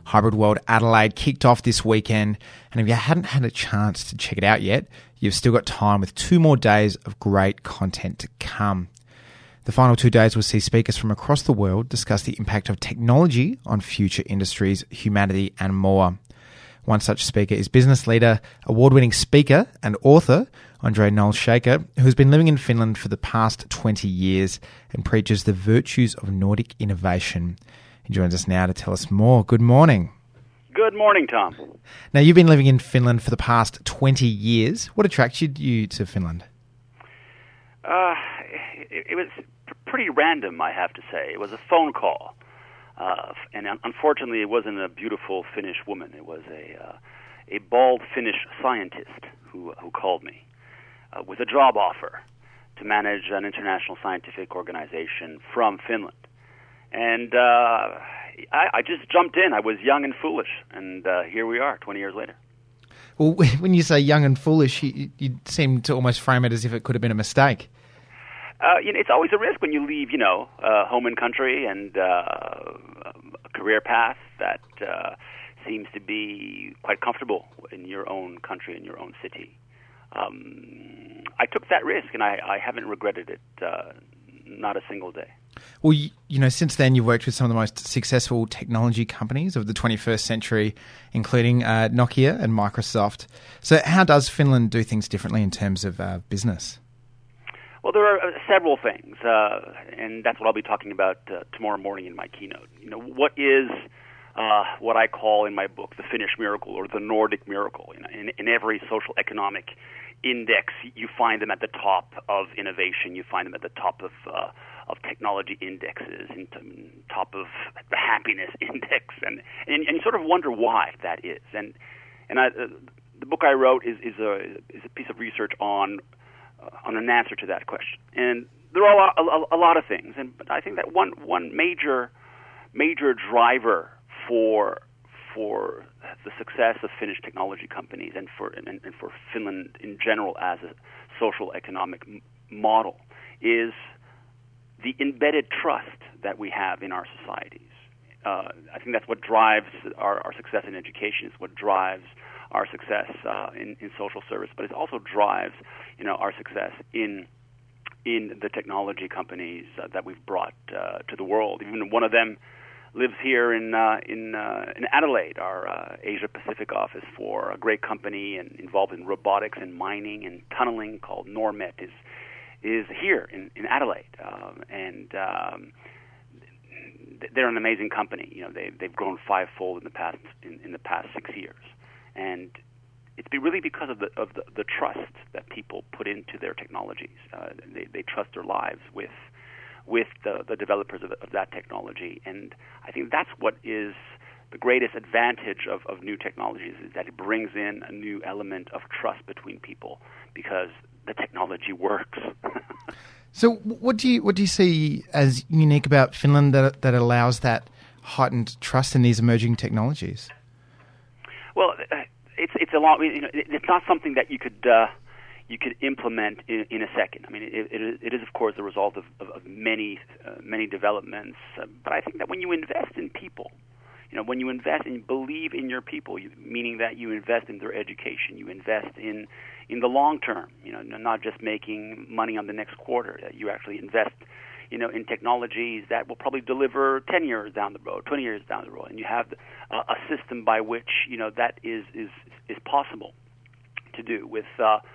Hybrid World Adelaide kicked off this weekend, and if you hadn't had a chance to check it out yet, you've still got time with 2 more days of great content to come. The final 2 days will see speakers from across the world discuss the impact of technology on future industries, humanity, and more. One such speaker is business leader, award-winning speaker and author Andre Nolshaker, who has been living in Finland for the past 20 years and preaches the virtues of Nordic innovation. He joins us now to tell us more. Good morning. Good morning, Tom. Now, you've been living in Finland for the past 20 years. What attracted you to Finland? It was pretty random, I have to say. It was a phone call. And unfortunately, it wasn't a beautiful Finnish woman. It was a bald Finnish scientist who called me with a job offer to manage an international scientific organization from Finland. And I just jumped in. I was young and foolish, and here we are 20 years later. Well, when you say young and foolish, you seem to almost frame it as if it could have been a mistake. It's always a risk when you leave, home and country and a career path that seems to be quite comfortable in your own country, in your own city. I took that risk, and I haven't regretted it, not a single day. Well, since then, you've worked with some of the most successful technology companies of the 21st century, including Nokia and Microsoft. So how does Finland do things differently in terms of business? Well, there are several things, and that's what I'll be talking about tomorrow morning in my keynote. What is what I call in my book the Finnish miracle or the Nordic miracle? In every social economic index, you find them at the top of innovation. You find them at the top of technology indexes, and top of the happiness index, and you sort of wonder why that is. And the book I wrote is a piece of research on an answer to that question. And there are a lot of things, but I think that one major driver for the success of Finnish technology companies and for Finland in general as a social economic model is the embedded trust that we have in our societies. I think that's what drives our success in education. It's what drives our success in social service, but it also drives our success in the technology companies that we've brought to the world. Even one of them lives here in Adelaide. Our Asia Pacific office for a great company and involved in robotics and mining and tunneling called Normet is here in Adelaide, and they're an amazing company. They've grown fivefold in the past 6 years. And it's really because of the trust that people put into their technologies. They trust their lives with the developers of that technology. And I think that's what is the greatest advantage of new technologies, is that it brings in a new element of trust between people because the technology works. So what do you see as unique about Finland that allows that heightened trust in these emerging technologies? Well, it's a lot. It's not something that you could implement in a second. I mean, it is of course the result of many developments. But I think that when you invest in people, when you invest and believe in your people, meaning that you invest in their education, you invest in the long term. Not just making money on the next quarter. That you actually invest in technologies that will probably deliver 10 years down the road, 20 years down the road, and you have a system by which that is possible to do with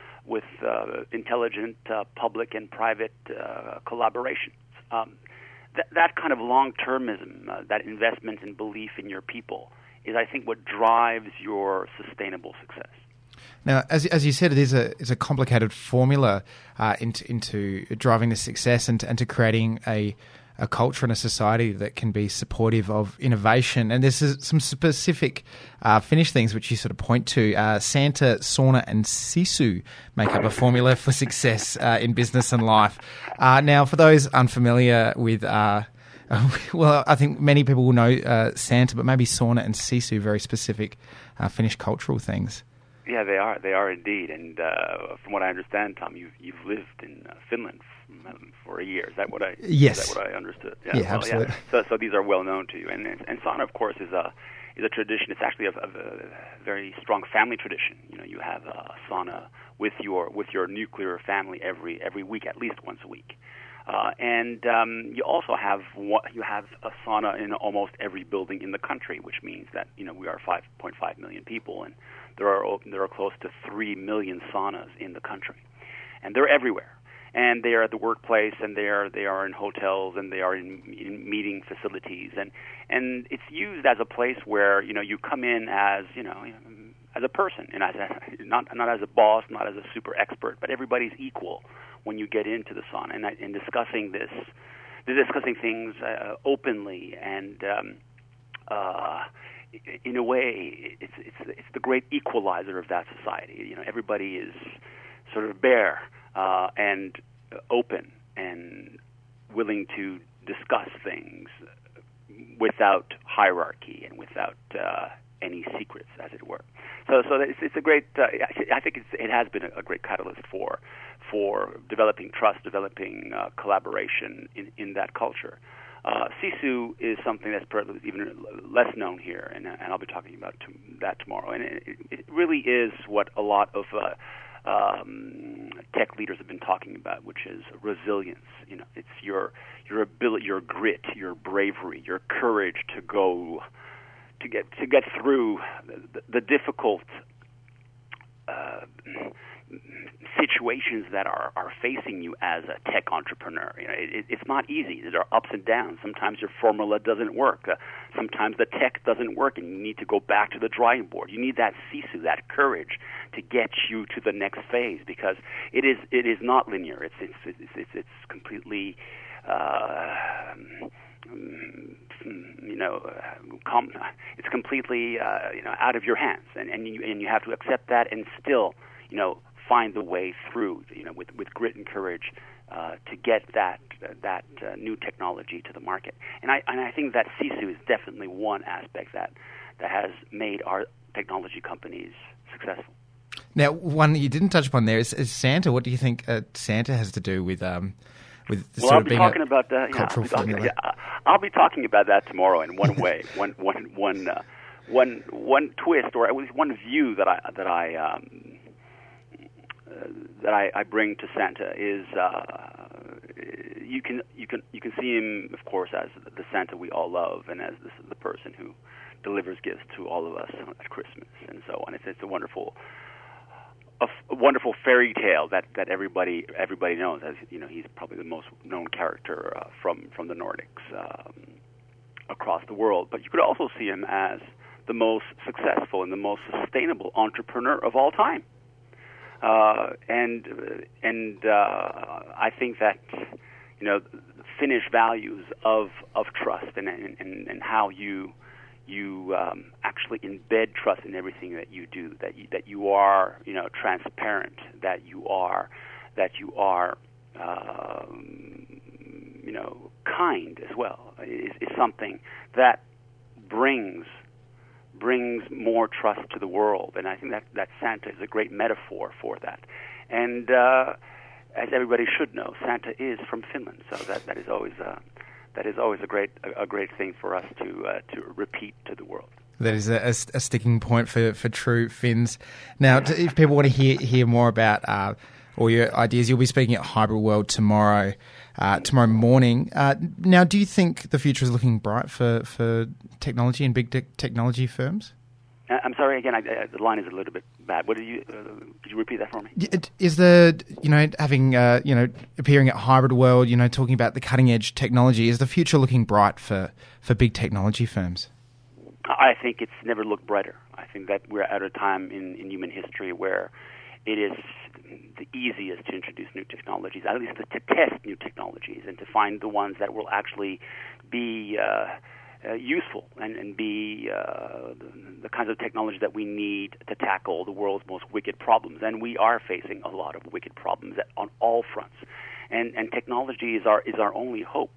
intelligent public and private collaborations. That kind of long-termism, that investment and belief in your people, is I think what drives your sustainable success. Now, as you said, it's a complicated formula into driving the success and to creating a culture and a society that can be supportive of innovation. And there's some specific Finnish things which you sort of point to. Santa, sauna and sisu make up a formula for success in business and life. Now, for those unfamiliar with well, I think many people will know Santa, but maybe sauna and sisu, very specific Finnish cultural things. Yeah, they are. They are indeed. And from what I understand, Tom, you've lived in Finland for a year. Is that what I? Yes. Is that what I understood? Yeah, absolutely. Yeah. So these are well known to you. And sauna, of course, is is a tradition. It's actually a very strong family tradition. You have a sauna with your nuclear family every week, at least once a week. And you also have a sauna in almost every building in the country, which means that we are 5.5 million people, and there are close to 3 million saunas in the country, and they're everywhere. And they are at the workplace, and they are in hotels, and they are in meeting facilities, and it's used as a place where you come in as as a person, and not as a boss, not as a super expert, but everybody's equal when you get into the sauna, and discussing things openly, and in a way, it's the great equalizer of that society. Everybody is sort of bare and open and willing to discuss things without hierarchy and without any secrets, as it were. So it's a great. I think it has been a great catalyst for developing trust, developing collaboration in that culture. Sisu is something that's perhaps even less known here, and I'll be talking about that tomorrow. And it really is what a lot of tech leaders have been talking about, which is resilience. It's your ability, your grit, your bravery, your courage to get through the difficult situations that are facing you as a tech entrepreneur. It's not easy. There are ups and downs. Sometimes your formula doesn't work. Sometimes the tech doesn't work, and you need to go back to the drawing board. You need that sisu, that courage, to get you to the next phase, because it is not linear. It's completely it's completely out of your hands, and you have to accept that, and still find the way through with grit and courage to get that new technology to the market. And I think that Sisu is definitely one aspect that has made our technology companies successful. Now, one that you didn't touch upon there is Santa. What do you think Santa has to do with I'll be talking about that. Cultural formula? I'll be talking about that tomorrow in one way, one twist, or at least one view that I bring to Santa is you can see him, of course, as the Santa we all love, and as the person who delivers gifts to all of us at Christmas and so on. It's a wonderful fairy tale that everybody knows. As he's probably the most known character from the Nordics across the world. But you could also see him as the most successful and the most sustainable entrepreneur of all time. And I think that Finnish values of trust and how you actually embed trust in everything that you do, that you are transparent, that you are kind as well, is something that brings more trust to the world. And I think that Santa is a great metaphor for that. And as everybody should know, Santa is from Finland, so that is always a great thing for us to repeat to the world. That is a sticking point for true Finns. Now, if people want to hear more about all your ideas, you'll be speaking at Hybrid World tomorrow morning. Now, do you think the future is looking bright for technology and big technology firms? I'm sorry, again, the line is a little bit bad. What could you repeat that for me? Is having appearing at Hybrid World, talking about the cutting edge technology, is the future looking bright for big technology firms? I think it's never looked brighter. I think that we're at a time in human history where it is the easiest to introduce new technologies, at least to test new technologies, and to find the ones that will actually be useful and be the kinds of technology that we need to tackle the world's most wicked problems. And we are facing a lot of wicked problems on all fronts. And technology is our only hope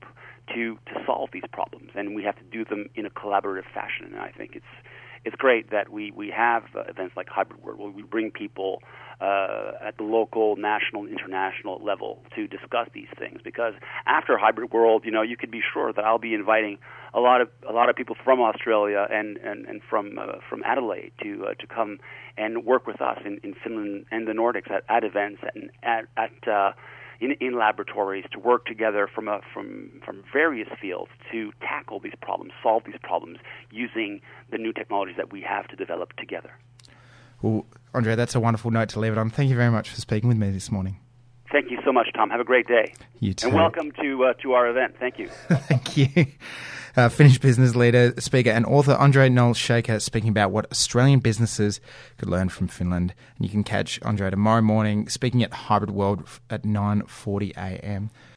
to solve these problems, and we have to do them in a collaborative fashion. And I think it's great that we have events like Hybrid World, where we bring people at the local, national, international level to discuss these things. Because after Hybrid World, you could be sure that I'll be inviting a lot of people from Australia and from Adelaide to come and work with us in Finland and the Nordics at events and in laboratories to work together from various fields to tackle these problems, solve these problems using the new technologies that we have to develop together. Well, Andre, that's a wonderful note to leave it on. Thank you very much for speaking with me this morning. Thank you so much, Tom. Have a great day. You too. And welcome to our event. Thank you. Thank you. Finnish business leader, speaker and author Andre Nolshaker speaking about what Australian businesses could learn from Finland. And you can catch Andre tomorrow morning speaking at Hybrid World at 9:40 a.m.